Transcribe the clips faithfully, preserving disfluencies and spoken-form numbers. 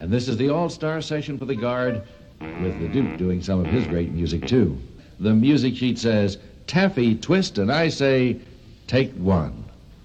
And this is the all-star session for the Guard, with the Duke doing some of his great music, too. The music sheet says, Taffy, twist, and I say, take one.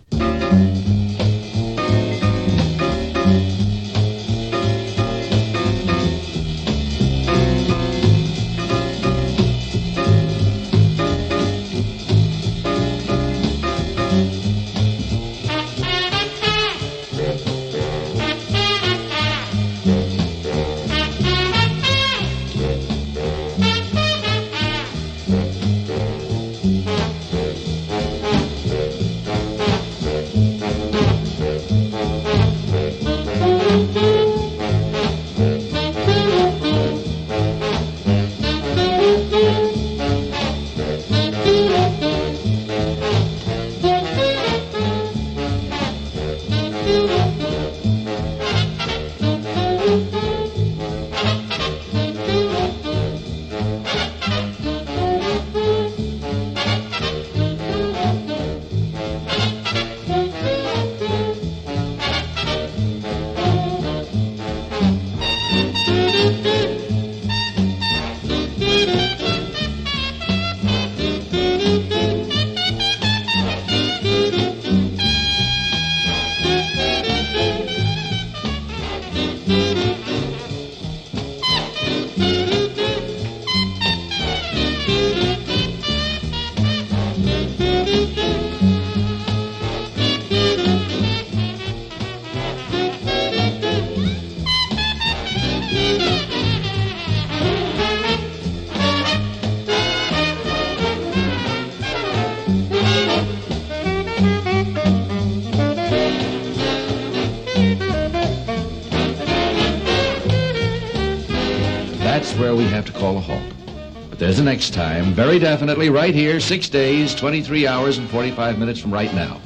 That's where we have to call a halt. But there's a next time, very definitely, right here, six days, twenty-three hours, and forty-five minutes from right now.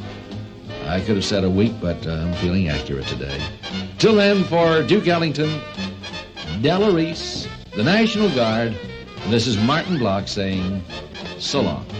I could have said a week, but uh, I'm feeling accurate today. Till then, for Duke Ellington, Della Reese, the National Guard, this is Martin Block saying so long.